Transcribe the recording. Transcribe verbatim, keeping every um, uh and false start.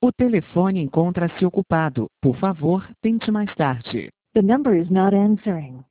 O telefone encontra-se ocupado. Por favor, tente mais tarde. The number is not answering.